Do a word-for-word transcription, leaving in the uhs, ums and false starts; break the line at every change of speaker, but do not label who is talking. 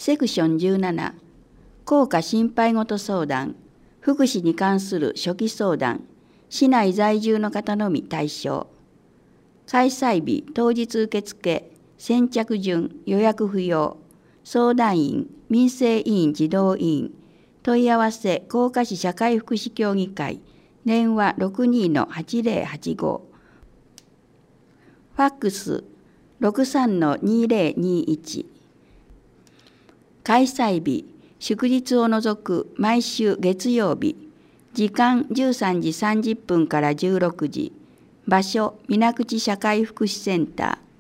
セクションじゅうなな、効果心配事相談、福祉に関する初期相談、市内在住の方のみ対象。開催日当日受付、先着順、予約不要。相談員、民生委員児童委員。問い合わせ、甲賀市社会福祉協議会。電話 ろくにー はちぜろはちご。ファックス ろくさん にぜろにいち。開催日、祝日を除く毎週月曜日。時間じゅうさんじさんじゅっぷんからじゅうろくじ。場所、水口社会福祉センター。